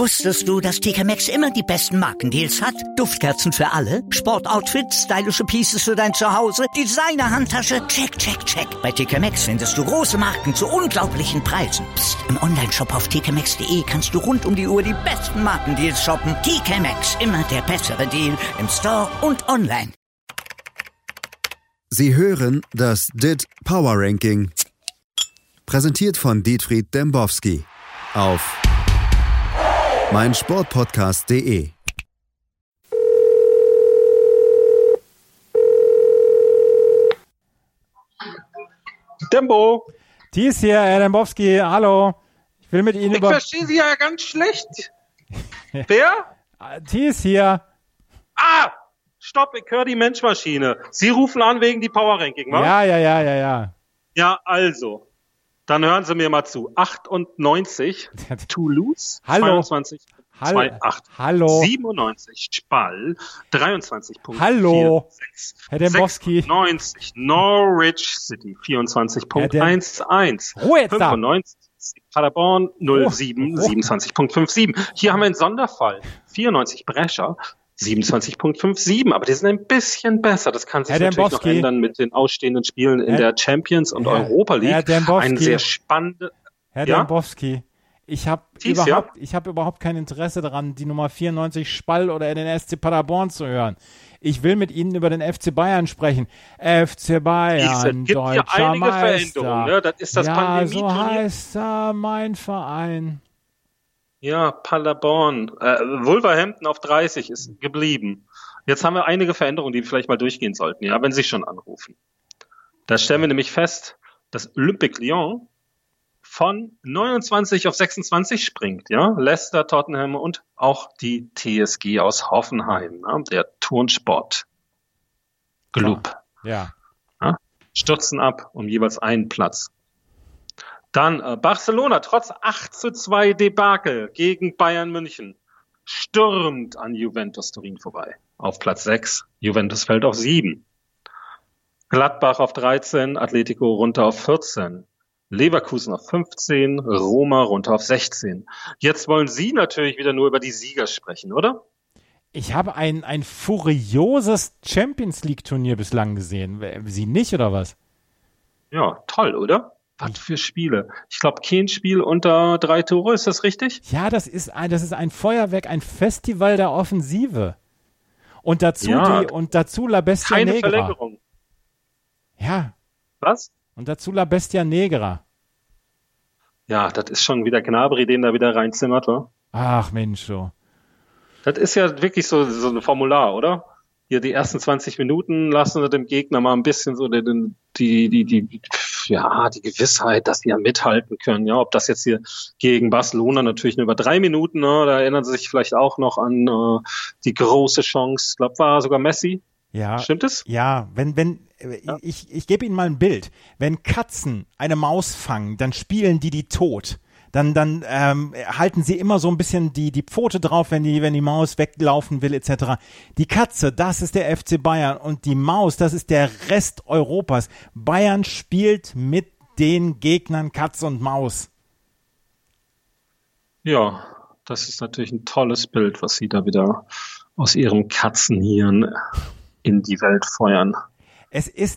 Wusstest du, dass TK Maxx immer die besten Markendeals hat? Duftkerzen für alle, Sportoutfits, stylische Pieces für dein Zuhause, Designer-Handtasche, check, check, check. Bei TK Maxx findest du große Marken zu unglaublichen Preisen. Psst. Im Onlineshop auf tkmaxx.de kannst du rund um die Uhr die besten Markendeals shoppen. TK Maxx, immer der bessere Deal im Store und online. Sie hören das DIT Power Ranking. Präsentiert von Dietfried Dembowski auf meinsportpodcast.de. Dembo. Thies hier, Herr Dembowski, hallo. Ich will mit Ihnen Ich verstehe Sie ja ganz schlecht. Wer? Thies hier. Stopp, ich höre die Menschmaschine. Sie rufen an wegen die Power Ranking, wa? Ja. Ja, also. Dann hören Sie mir mal zu. 98, Toulouse, Hallo. 22, Hallo. 2,8. Hallo. 97, Spall, 23 Punkte. Hallo. 6, Herr Dembowski. 96, Norwich City, 24,11. Ruhe jetzt da. 95, Paderborn, 07, 27,57. Hier haben wir einen Sonderfall. 94, Brescia, 27,57, aber die sind ein bisschen besser. Das kann sich Herr natürlich Dembowski. noch ändern mit den ausstehenden Spielen in der Champions und Europa League. Herr Dembowski. Ein sehr spannende... Herr Ja? Dembowski, ich habe Thies, überhaupt kein Interesse daran, die Nummer 94 Spall oder den SC Paderborn zu hören. Ich will mit Ihnen über den FC Bayern sprechen. FC Bayern, Es gibt hier deutscher einige Meister. Veränderungen. Ne? Das ist das ja, Pandemie-Turnier. so heißt mein Verein. Ja, Paderborn. Wolverhampton auf 30 ist geblieben. Jetzt haben wir einige Veränderungen, die wir vielleicht mal durchgehen sollten, ja, wenn Sie schon anrufen. Da stellen wir nämlich fest, dass Olympique Lyon von 29 auf 26 springt, ja. Leicester, Tottenham und auch die TSG aus Hoffenheim, ne? Der Turnsport Club. Ja. Ja, stürzen ab um jeweils einen Platz. Dann Barcelona, trotz 8:2 Debakel gegen Bayern München, stürmt an Juventus Turin vorbei. Auf Platz 6, Juventus fällt auf 7. Gladbach auf 13, Atletico runter auf 14. Leverkusen auf 15, Roma runter auf 16. Jetzt wollen Sie natürlich wieder nur über die Sieger sprechen, oder? Ich habe ein furioses Champions League Turnier bislang gesehen. Sie nicht, oder was? Ja, toll, oder? Was für Spiele. Ich glaube, kein Spiel unter 3 Tore, ist das richtig? Ja, das ist ein Feuerwerk, ein Festival der Offensive. Und dazu dazu La Bestia Keine Negra. Verlängerung. Ja. Was? Und dazu La Bestia Negra. Ja, das ist schon wieder Gnabry, den da wieder reinzimmert, wa? Ach Mensch, so. Das ist ja wirklich so ein Formular, oder? Hier die ersten 20 Minuten lassen wir dem Gegner mal ein bisschen so die Gewissheit, dass die ja mithalten können. Ja, ob das jetzt hier gegen Barcelona natürlich nur über 3 Minuten, ne, da erinnern Sie sich vielleicht auch noch an die große Chance. Ich glaube, war sogar Messi. Ja. Stimmt es? Ja, ich gebe Ihnen mal ein Bild. Wenn Katzen eine Maus fangen, dann spielen die tot. Dann halten sie immer so ein bisschen die Pfote drauf, wenn die Maus weglaufen will, etc. Die Katze, das ist der FC Bayern und die Maus, das ist der Rest Europas. Bayern spielt mit den Gegnern Katz und Maus. Ja, das ist natürlich ein tolles Bild, was Sie da wieder aus Ihrem Katzenhirn in die Welt feuern. Es ist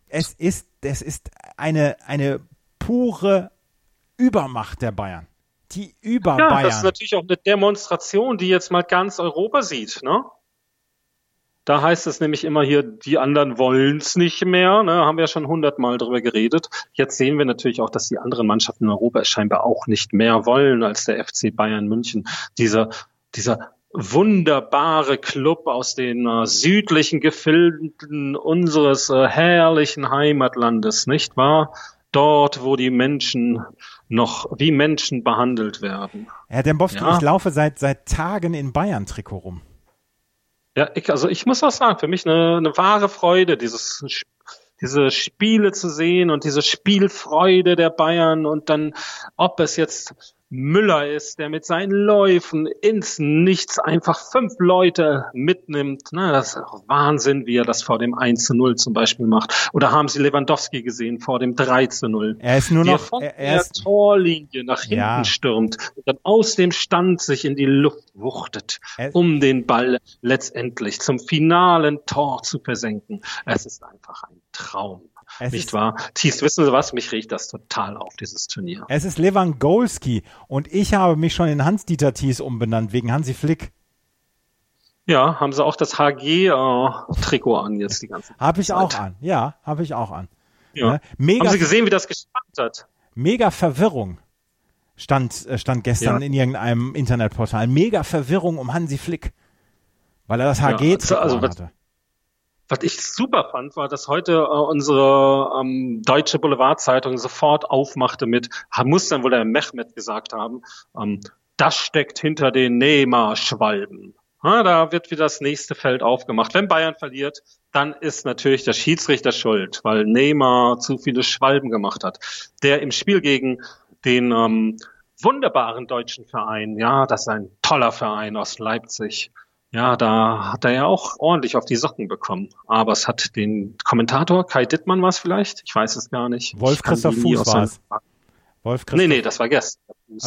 eine pure Übermacht der Bayern. Die über Ja, Bayern. das ist natürlich auch eine Demonstration, die jetzt mal ganz Europa sieht, ne? Da heißt es nämlich immer hier, die anderen wollen's nicht mehr, ne? Haben wir ja schon 100-mal drüber geredet. Jetzt sehen wir natürlich auch, dass die anderen Mannschaften in Europa es scheinbar auch nicht mehr wollen als der FC Bayern München. Dieser wunderbare Club aus den südlichen Gefilden unseres herrlichen Heimatlandes, nicht wahr? Dort, wo die Menschen noch wie Menschen behandelt werden. Herr Dembowski, Ja. ich laufe seit Tagen in Bayern-Trikot rum. Ja, ich muss auch sagen, für mich eine wahre Freude, diese Spiele zu sehen und diese Spielfreude der Bayern und dann, ob es jetzt Müller ist, der mit seinen Läufen ins Nichts einfach 5 Leute mitnimmt. Na, das ist auch Wahnsinn, wie er das vor dem 1:0 zum Beispiel macht. Oder haben Sie Lewandowski gesehen vor dem 3:0? Er ist nur noch, von der Torlinie nach hinten stürmt und dann aus dem Stand sich in die Luft wuchtet, um den Ball letztendlich zum finalen Tor zu versenken. Es ist einfach ein Traum. Nicht wahr? Thies, wissen Sie was? Mich regt das total auf, dieses Turnier. Es ist Lewandowski und ich habe mich schon in Hans-Dieter Thies umbenannt, wegen Hansi Flick. Ja, haben Sie auch das HG-Trikot an jetzt die ganze Zeit? Habe ich auch an. Ja, habe ich auch an. Ja. Haben Sie gesehen, wie das gespannt hat? Mega Verwirrung stand gestern in irgendeinem Internetportal. Mega Verwirrung um Hansi Flick, weil er das HG-Trikot hatte. Was ich super fand, war, dass heute unsere deutsche Boulevardzeitung sofort aufmachte mit, muss dann wohl der Mehmet gesagt haben, das steckt hinter den Neymar-Schwalben. Da wird wieder das nächste Feld aufgemacht. Wenn Bayern verliert, dann ist natürlich der Schiedsrichter schuld, weil Neymar zu viele Schwalben gemacht hat. Der im Spiel gegen den wunderbaren deutschen Verein, ja, das ist ein toller Verein aus Leipzig. Ja, da hat er ja auch ordentlich auf die Socken bekommen. Aber es hat den Kommentator, Kai Dittmann war es vielleicht? Ich weiß es gar nicht. Wolf-Christoph Fuß war es. Nee, das war gestern.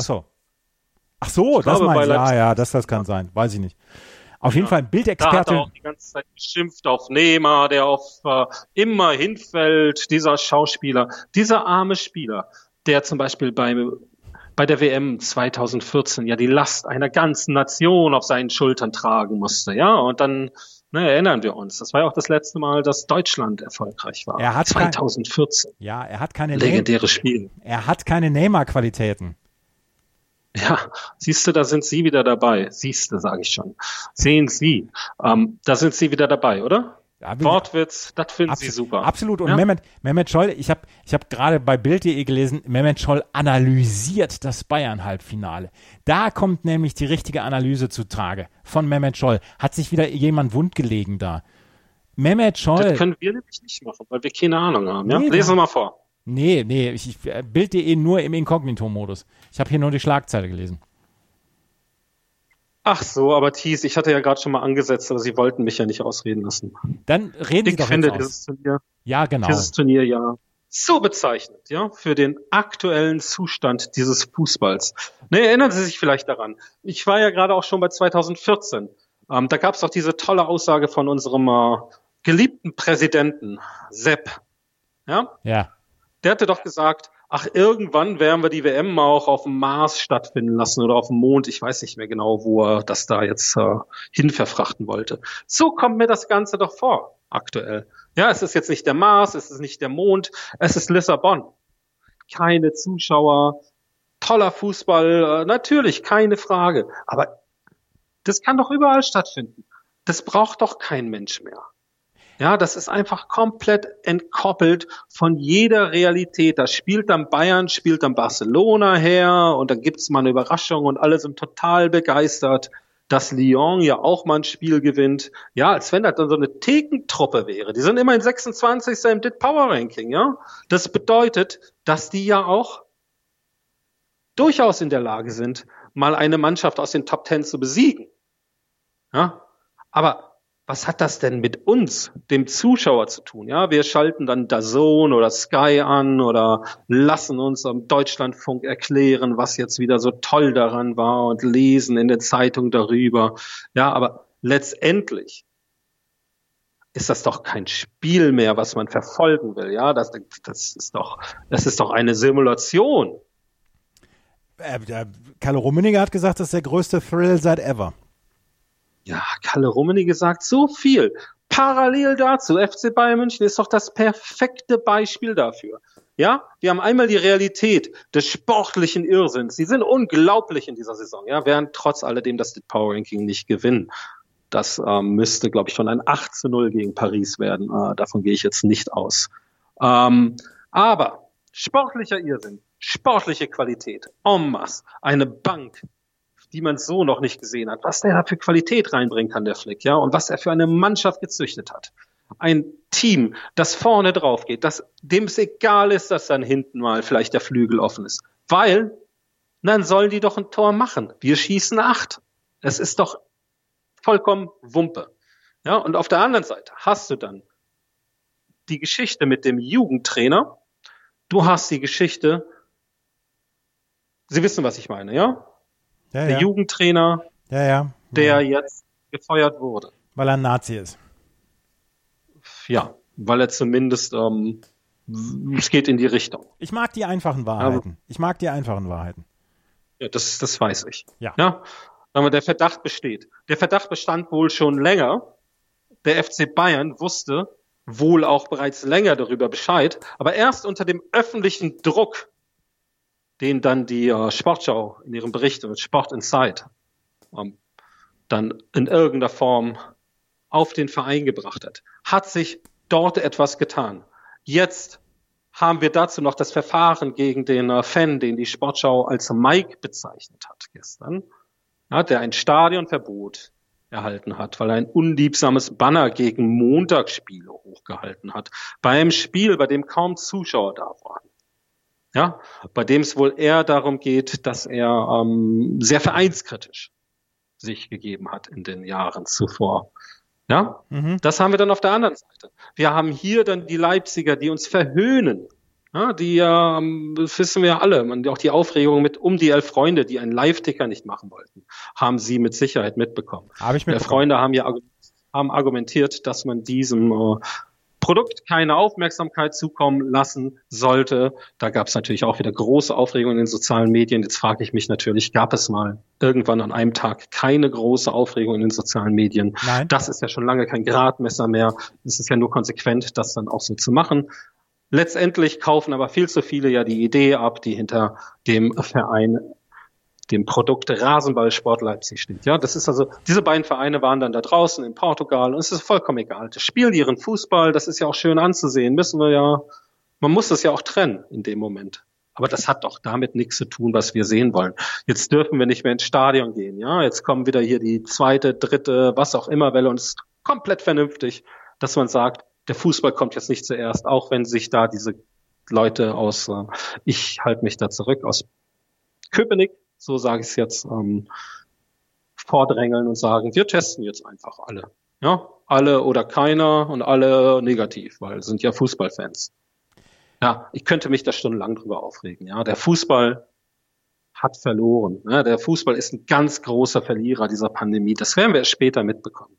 Ach so, das meinst du? Ja, das kann sein. Weiß ich nicht. Auf jeden Fall ein Bildexperte. Da hat er auch die ganze Zeit geschimpft auf Neymar, der immer hinfällt, dieser Schauspieler. Dieser arme Spieler, der zum Beispiel bei der WM 2014 ja die Last einer ganzen Nation auf seinen Schultern tragen musste, ja, und dann erinnern wir uns, das war ja auch das letzte Mal, dass Deutschland erfolgreich war. 2014. Er hat keine legendäre Spiel. Er hat keine Neymar-Qualitäten. Ja, siehste, da sind Sie wieder dabei. Siehste, sage ich schon. Sehen Sie, da sind Sie wieder dabei, oder? Ja, Wortwitz, das finden Sie super. Absolut. Und ja? Mehmet Scholl, ich hab gerade bei Bild.de gelesen, Mehmet Scholl analysiert das Bayern-Halbfinale. Da kommt nämlich die richtige Analyse zutage von Mehmet Scholl. Hat sich wieder jemand wundgelegen da. Mehmet Scholl. Das können wir nämlich nicht machen, weil wir keine Ahnung haben. Ja? Lesen wir mal vor. Nee, Bild.de nur im Inkognito-Modus. Ich habe hier nur die Schlagzeile gelesen. Ach so, aber Thies, ich hatte ja gerade schon mal angesetzt, aber Sie wollten mich ja nicht ausreden lassen. Dann reden Sie doch jetzt aus. Dieses Turnier, ja, genau. Dieses Turnier ja so bezeichnet, ja, für den aktuellen Zustand dieses Fußballs. Erinnern Sie sich vielleicht daran. Ich war ja gerade auch schon bei 2014. Da gab es doch diese tolle Aussage von unserem geliebten Präsidenten, Sepp. Ja? Ja. Der hatte doch gesagt, irgendwann werden wir die WM mal auch auf dem Mars stattfinden lassen oder auf dem Mond. Ich weiß nicht mehr genau, wo er das da jetzt hin verfrachten wollte. So kommt mir das Ganze doch vor, aktuell. Ja, es ist jetzt nicht der Mars, es ist nicht der Mond, es ist Lissabon. Keine Zuschauer, toller Fußball, natürlich, keine Frage. Aber das kann doch überall stattfinden. Das braucht doch kein Mensch mehr. Ja, das ist einfach komplett entkoppelt von jeder Realität. Da spielt dann Bayern, spielt dann Barcelona her und dann gibt's mal eine Überraschung und alle sind total begeistert, dass Lyon ja auch mal ein Spiel gewinnt. Ja, als wenn das dann so eine Thekentruppe wäre. Die sind immerhin 26. im DIT Power Ranking, ja. Das bedeutet, dass die ja auch durchaus in der Lage sind, mal eine Mannschaft aus den Top 10 zu besiegen. Ja, aber was hat das denn mit uns, dem Zuschauer, zu tun? Ja, wir schalten dann DAZN oder Sky an oder lassen uns am Deutschlandfunk erklären, was jetzt wieder so toll daran war und lesen in der Zeitung darüber. Ja, aber letztendlich ist das doch kein Spiel mehr, was man verfolgen will. Ja, das ist doch eine Simulation. Kalle Rummenigge hat gesagt, das ist der größte Thrill seit ever. Ja, Kalle Rummenigge sagt so viel. Parallel dazu, FC Bayern München ist doch das perfekte Beispiel dafür. Ja, wir haben einmal die Realität des sportlichen Irrsinns. Sie sind unglaublich in dieser Saison, ja, werden trotz alledem das Power Ranking nicht gewinnen. Das müsste, glaube ich, schon ein 8:0 gegen Paris werden. Davon gehe ich jetzt nicht aus. Aber sportlicher Irrsinn, sportliche Qualität, en masse, eine Bank, die man so noch nicht gesehen hat, was der da für Qualität reinbringen kann, der Flick, ja, und was er für eine Mannschaft gezüchtet hat. Ein Team, das vorne drauf geht, dem es egal ist, dass dann hinten mal vielleicht der Flügel offen ist, weil Dann sollen die doch ein Tor machen. Wir schießen 8. Es ist doch vollkommen Wumpe. Ja, und auf der anderen Seite hast du dann die Geschichte mit dem Jugendtrainer. Du hast die Geschichte, Sie wissen, was ich meine, ja? Der Jugendtrainer, der jetzt gefeuert wurde. Weil er ein Nazi ist. Ja, weil er zumindest, es geht in die Richtung. Ich mag die einfachen Wahrheiten. Ja, das weiß ich. Ja. Aber der Verdacht besteht. Der Verdacht bestand wohl schon länger. Der FC Bayern wusste wohl auch bereits länger darüber Bescheid, aber erst unter dem öffentlichen Druck, den dann die Sportschau in ihrem Bericht und Sport Insight dann in irgendeiner Form auf den Verein gebracht hat sich dort etwas getan. Jetzt haben wir dazu noch das Verfahren gegen den Fan, den die Sportschau als Mike bezeichnet hat gestern, der ein Stadionverbot erhalten hat, weil er ein unliebsames Banner gegen Montagsspiele hochgehalten hat. Bei einem Spiel, bei dem kaum Zuschauer da waren. Ja, bei dem es wohl eher darum geht, dass er sehr vereinskritisch sich gegeben hat in den Jahren zuvor. Ja, Das haben wir dann auf der anderen Seite. Wir haben hier dann die Leipziger, die uns verhöhnen. Ja, das wissen wir alle. Auch die Aufregung um die 11 Freunde, die einen Live-Ticker nicht machen wollten, haben Sie mit Sicherheit mitbekommen. Habe ich mitbekommen. Freunde haben argumentiert, dass man diesem Produkt keine Aufmerksamkeit zukommen lassen sollte. Da gab es natürlich auch wieder große Aufregung in den sozialen Medien. Jetzt frage ich mich natürlich, gab es mal irgendwann an einem Tag keine große Aufregung in den sozialen Medien? Nein. Das ist ja schon lange kein Gradmesser mehr. Es ist ja nur konsequent, das dann auch so zu machen. Letztendlich kaufen aber viel zu viele ja die Idee ab, die hinter dem Verein, dem Produkt Rasenballsport Leipzig steht. Ja, das ist also, diese beiden Vereine waren dann da draußen in Portugal und es ist vollkommen egal. Das spielen die ihren Fußball, das ist ja auch schön anzusehen, man muss das ja auch trennen in dem Moment. Aber das hat doch damit nichts zu tun, was wir sehen wollen. Jetzt dürfen wir nicht mehr ins Stadion gehen, ja. Jetzt kommen wieder hier die 2., 3., was auch immer Welle und es ist komplett vernünftig, dass man sagt, der Fußball kommt jetzt nicht zuerst, auch wenn sich da diese Leute ich halte mich da zurück, aus Köpenick, so sage ich es jetzt, vordrängeln und sagen, wir testen jetzt einfach alle. Ja, alle oder keiner und alle negativ, weil sind ja Fußballfans. Ja, ich könnte mich da stundenlang drüber aufregen. Ja, der Fußball hat verloren. Ja, der Fußball ist ein ganz großer Verlierer dieser Pandemie. Das werden wir erst später mitbekommen.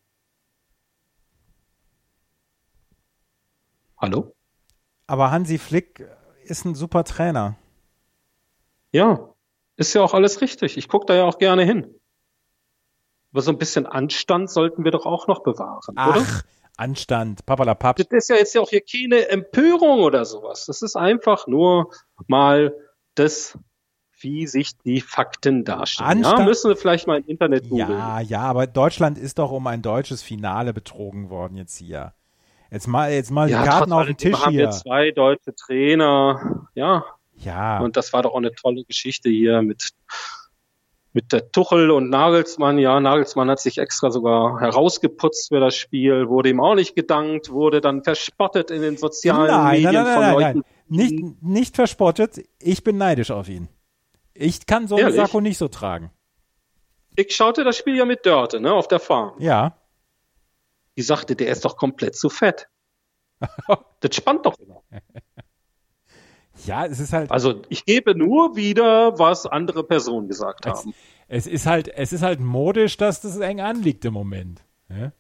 Hallo? Aber Hansi Flick ist ein super Trainer. Ja, ist ja auch alles richtig. Ich gucke da ja auch gerne hin. Aber so ein bisschen Anstand sollten wir doch auch noch bewahren, oder? Ach, Anstand, papalapap. Das ist ja jetzt ja auch hier keine Empörung oder sowas. Das ist einfach nur mal das, wie sich die Fakten darstellen. Ja, müssen wir vielleicht mal im Internet googeln. Ja, aber Deutschland ist doch um ein deutsches Finale betrogen worden jetzt hier. Jetzt mal die Karten auf den Tisch hier. Haben wir 2 deutsche Trainer, ja. Ja. Und das war doch auch eine tolle Geschichte hier mit der Tuchel und Nagelsmann. Ja, Nagelsmann hat sich extra sogar herausgeputzt für das Spiel, wurde ihm auch nicht gedankt, wurde dann verspottet in den sozialen Medien von Leuten. Nicht verspottet. Ich bin neidisch auf ihn. Ich kann so einen Sakko nicht so tragen. Ich schaute das Spiel ja mit Dörte, ne, auf der Farm. Ja. Die sagte, der ist doch komplett zu fett. Das spannt doch immer. Ja, es ist halt. Also ich gebe nur wieder, was andere Personen gesagt haben. Es ist halt modisch, dass das eng anliegt im Moment. Ja?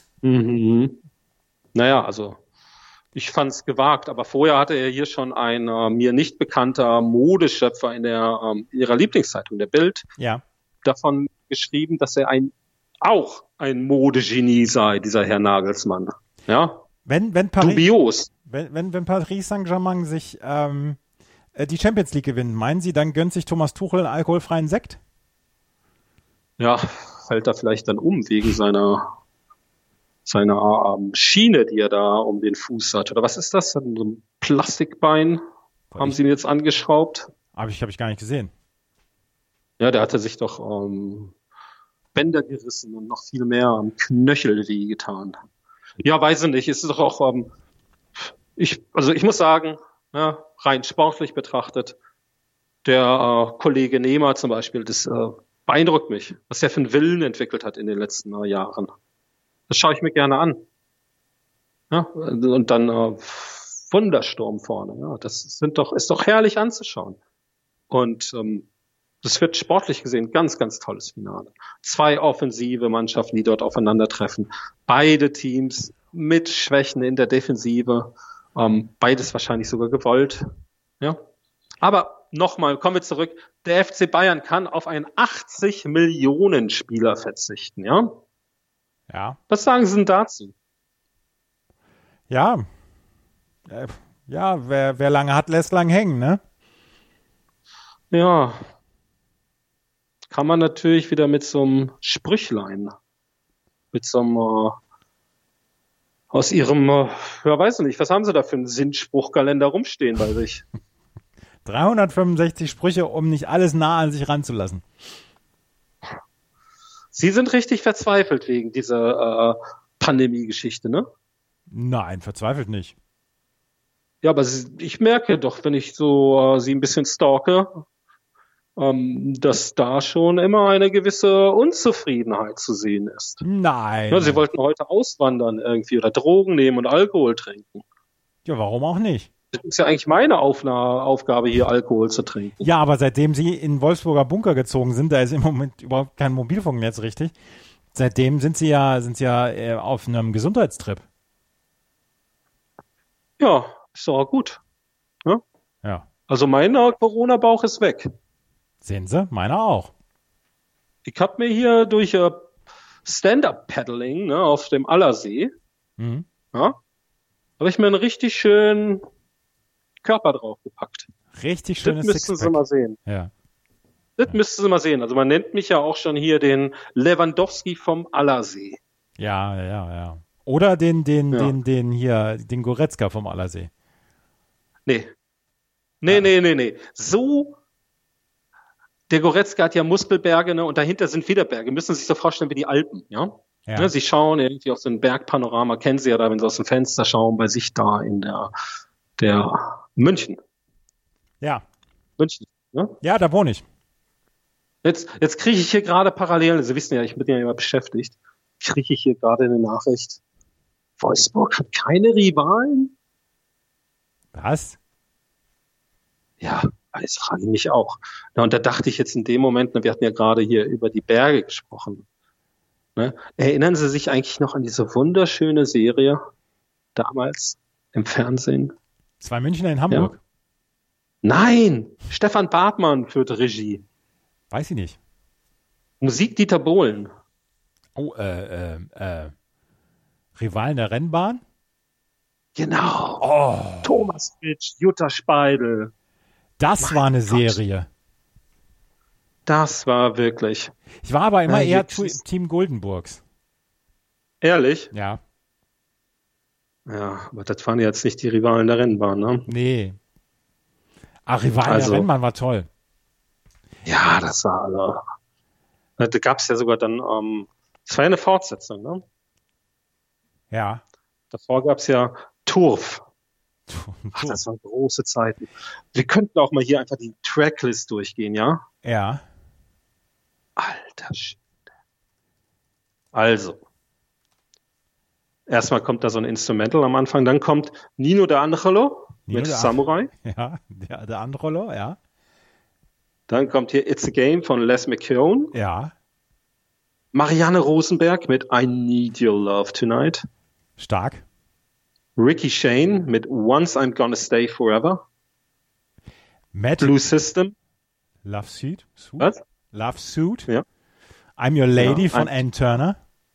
Naja, also ich fand es gewagt, aber vorher hatte er hier schon ein mir nicht bekannter Modeschöpfer in ihrer Lieblingszeitung, der Bild, davon geschrieben, dass er auch ein Modegenie sei, dieser Herr Nagelsmann. Ja. Wenn Paris, dubios. Wenn Paris Saint-Germain sich die Champions League gewinnt, meinen Sie, dann gönnt sich Thomas Tuchel einen alkoholfreien Sekt? Ja, fällt er vielleicht dann um wegen seiner Schiene, die er da um den Fuß hat. Oder was ist das? So ein Plastikbein? Haben Sie ihn jetzt angeschraubt? Hab ich gar nicht gesehen. Ja, der hatte sich doch Bänder gerissen und noch viel mehr am Knöchel wehgetan. Ja, weiß ich nicht. Es ist doch auch, ich muss sagen, ja, rein sportlich betrachtet, Der Kollege Nehmer zum Beispiel, das beeindruckt mich, was er für einen Willen entwickelt hat in den letzten Jahren. Das schaue ich mir gerne an. Ja, und dann Wundersturm vorne. Ja, ist doch herrlich anzuschauen. Und das wird sportlich gesehen ganz, ganz tolles Finale. 2 offensive Mannschaften, die dort aufeinandertreffen. Beide Teams mit Schwächen in der Defensive. Beides wahrscheinlich sogar gewollt. Ja. Aber nochmal, kommen wir zurück. Der FC Bayern kann auf einen 80 Millionen Spieler verzichten, ja? Ja. Was sagen Sie denn dazu? Ja. Wer lange hat, lässt lang hängen, ne? Ja. Kann man natürlich wieder mit so einem Sprüchlein, mit so einem aus Ihrem, weiß ich nicht, was haben Sie da für einen Sinnspruchkalender rumstehen bei sich? 365 Sprüche, um nicht alles nah an sich ranzulassen. Sie sind richtig verzweifelt wegen dieser Pandemie-Geschichte, ne? Nein, verzweifelt nicht. Ja, aber ich merke doch, wenn ich so Sie ein bisschen stalke, dass da schon immer eine gewisse Unzufriedenheit zu sehen ist. Nein. Ja, Sie wollten heute auswandern irgendwie oder Drogen nehmen und Alkohol trinken. Ja, warum auch nicht? Das ist ja eigentlich meine Aufgabe, hier Alkohol zu trinken. Ja, aber seitdem Sie in Wolfsburger Bunker gezogen sind, da ist im Moment überhaupt kein Mobilfunknetz richtig. Seitdem sind Sie ja auf einem Gesundheitstrip. Ja, ist doch auch gut. Ja? Ja. Also mein Corona-Bauch ist weg. Sehen Sie? Meiner auch. Ich habe mir hier durch Stand-Up-Paddling, ne, auf dem Allersee, ja, habe ich mir einen richtig schönen Körper draufgepackt. Richtig schönes Das müssten Sie mal sehen. Ja. Das müssten Sie mal sehen. Also man nennt mich ja auch schon hier den Lewandowski vom Allersee. Ja. Oder den Goretzka vom Allersee. Nee. So, der Goretzka hat ja Muskelberge, ne, und dahinter sind wieder Berge. Müssen Sie sich so vorstellen wie die Alpen, ja? Ja. Ne, Sie schauen irgendwie auf so ein Bergpanorama, kennen Sie ja da, wenn Sie aus dem Fenster schauen, bei sich da in der München. Ja. München, ne? Ja, da wohne ich. Jetzt kriege ich hier gerade parallel, Sie wissen ja, ich bin ja immer beschäftigt, kriege ich hier gerade eine Nachricht. Wolfsburg hat keine Rivalen? Was? Ja, das frage ich mich auch. Na, und da dachte ich jetzt in dem Moment, wir hatten ja gerade hier über die Berge gesprochen. Ne? Erinnern Sie sich eigentlich noch an diese wunderschöne Serie damals im Fernsehen? 2 Münchner in Hamburg. Ja. Nein, Stefan Bartmann führte Regie. Weiß ich nicht. Musik Dieter Bohlen. Oh, Rivalen der Rennbahn? Genau. Oh. Thomas Fitsch, Jutta Speidel. Das war eine Serie. Das war wirklich. Ich war aber immer eher Team Goldenburgs. Ehrlich? Ja. Ja, aber das waren jetzt nicht die Rivalen der Rennbahn, ne? Nee. Rivalen der Rennbahn war toll. Ja, das war alle. Da gab es ja sogar dann, es war ja eine Fortsetzung, ne? Ja. Davor gab es ja Turf. Ach, das waren große Zeiten. Wir könnten auch mal hier einfach die Tracklist durchgehen, ja? Ja. Alter Schwede. Also. Erstmal kommt da so ein Instrumental am Anfang, dann kommt Nino D'Angelo mit Samurai. Ja, der Androlo, ja. Dann kommt hier It's a Game von Les McKeown. Ja. Marianne Rosenberg mit I Need Your Love Tonight. Stark. Ricky Shane mit Once I'm Gonna Stay Forever. Blue System. Love Suit. Was? Love Suit. Ja. I'm Your Lady von Ann Turner.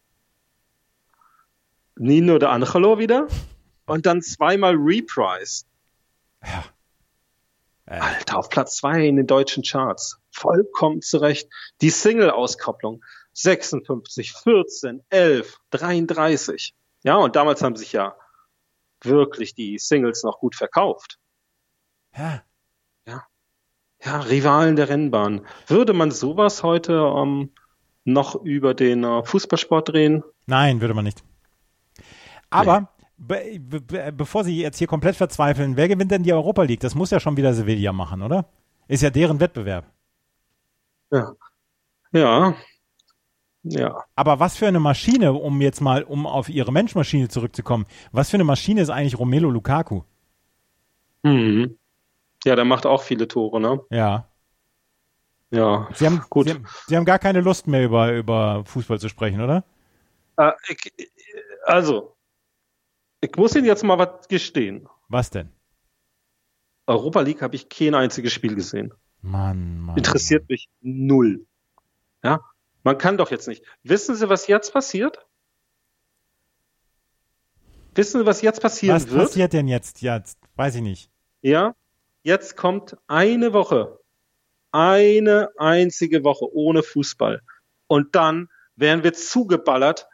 Nino D'Angelo wieder. Und dann zweimal Reprise. Ja. Alter, auf Platz 2 in den deutschen Charts. Vollkommen zurecht. Die Single-Auskopplung. 56, 14, 11, 33. Ja, und damals haben sich ja wirklich die Singles noch gut verkauft. Ja. Ja, Rivalen der Rennbahn. Würde man sowas heute noch über den Fußballsport drehen? Nein, würde man nicht. Aber bevor Sie jetzt hier komplett verzweifeln, wer gewinnt denn die Europa League? Das muss ja schon wieder Sevilla machen, oder? Ist ja deren Wettbewerb. Ja. Aber was für eine Maschine, um auf ihre Menschmaschine zurückzukommen, was für eine Maschine ist eigentlich Romelu Lukaku? Mhm. Ja, der macht auch viele Tore, ne? Ja. Ja, Sie haben gar keine Lust mehr über Fußball zu sprechen, oder? Ich muss Ihnen jetzt mal was gestehen. Was denn? Europa League habe ich kein einziges Spiel gesehen. Mann. Interessiert mich null. Ja, man kann doch jetzt nicht. Wissen Sie, was jetzt passiert? Wissen Sie, was jetzt passieren wird? Was passiert denn jetzt? Ja, weiß ich nicht. Ja, jetzt kommt eine Woche. Eine einzige Woche ohne Fußball. Und dann werden wir zugeballert,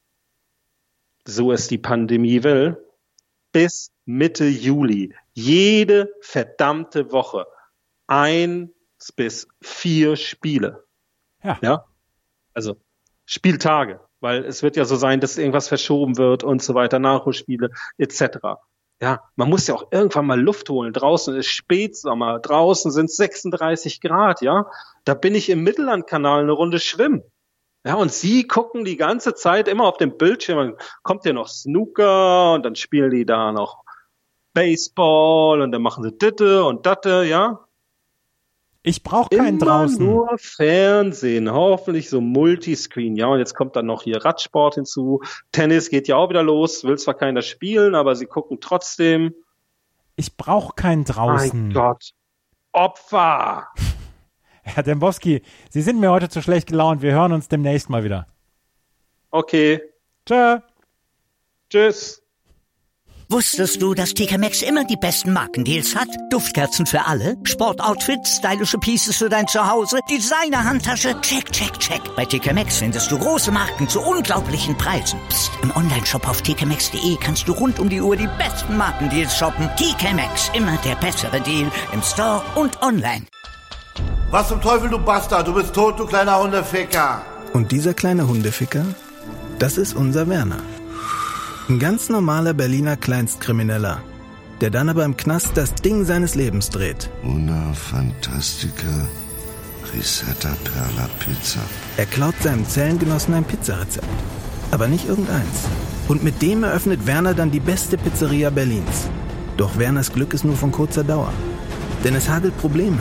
so es die Pandemie will, bis Mitte Juli. Jede verdammte Woche 1 bis 4 Spiele. Ja. Also Spieltage, weil es wird ja so sein, dass irgendwas verschoben wird und so weiter, Nachholspiele etc. Ja, man muss ja auch irgendwann mal Luft holen. Draußen ist Spätsommer, draußen sind 36 Grad, ja. Da bin ich im Mittellandkanal eine Runde schwimmen. Ja, und Sie gucken die ganze Zeit immer auf dem Bildschirm, dann kommt ja noch Snooker und dann spielen die da noch Baseball und dann machen sie Ditte und Datte, ja. Ich brauche keinen draußen. Nur Fernsehen, hoffentlich so Multiscreen, ja. Und jetzt kommt dann noch hier Radsport hinzu. Tennis geht ja auch wieder los, will zwar keiner spielen, aber sie gucken trotzdem. Ich brauche keinen draußen. Mein Gott. Opfer! Herr Dembowski, Sie sind mir heute zu schlecht gelaunt. Wir hören uns demnächst mal wieder. Okay. Tschö. Tschüss. Wusstest du, dass TK Maxx immer die besten Markendeals hat? Duftkerzen für alle, Sportoutfits, stylische Pieces für dein Zuhause, Designer-Handtasche, check, check, check. Bei TK Maxx findest du große Marken zu unglaublichen Preisen. Psst. Im Onlineshop auf tkmaxx.de kannst du rund um die Uhr die besten Markendeals shoppen. TK Maxx, immer der bessere Deal im Store und online. Was zum Teufel, du Bastard? Du bist tot, du kleiner Hundeficker. Und dieser kleine Hundeficker, das ist unser Werner. Ein ganz normaler Berliner Kleinstkrimineller, der dann aber im Knast das Ding seines Lebens dreht. Una Fantastica Risetta Perla Pizza. Er klaut seinem Zellengenossen ein Pizzarezept. Aber nicht irgendeins. Und mit dem eröffnet Werner dann die beste Pizzeria Berlins. Doch Werners Glück ist nur von kurzer Dauer. Denn es hagelt Probleme.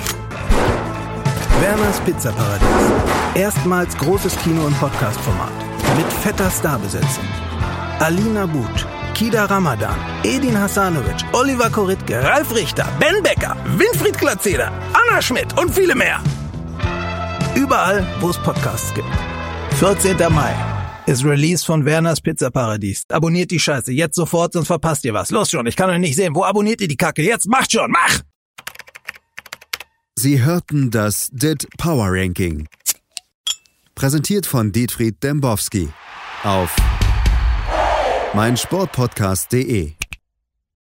Werners Pizzaparadies. Erstmals großes Kino- und Podcast-Format. Mit fetter Starbesetzung. Alina But, Kida Ramadan, Edin Hasanovic, Oliver Koritke, Ralf Richter, Ben Becker, Winfried Glatzeder, Anna Schmidt und viele mehr. Überall, wo es Podcasts gibt. 14. Mai ist Release von Werners Pizzaparadies. Abonniert die Scheiße jetzt sofort, sonst verpasst ihr was. Los schon, ich kann euch nicht sehen. Wo abonniert ihr die Kacke? Jetzt macht schon, mach! Sie hörten das DIT Power Ranking. Präsentiert von Dietfried Dembowski auf meinsportpodcast.de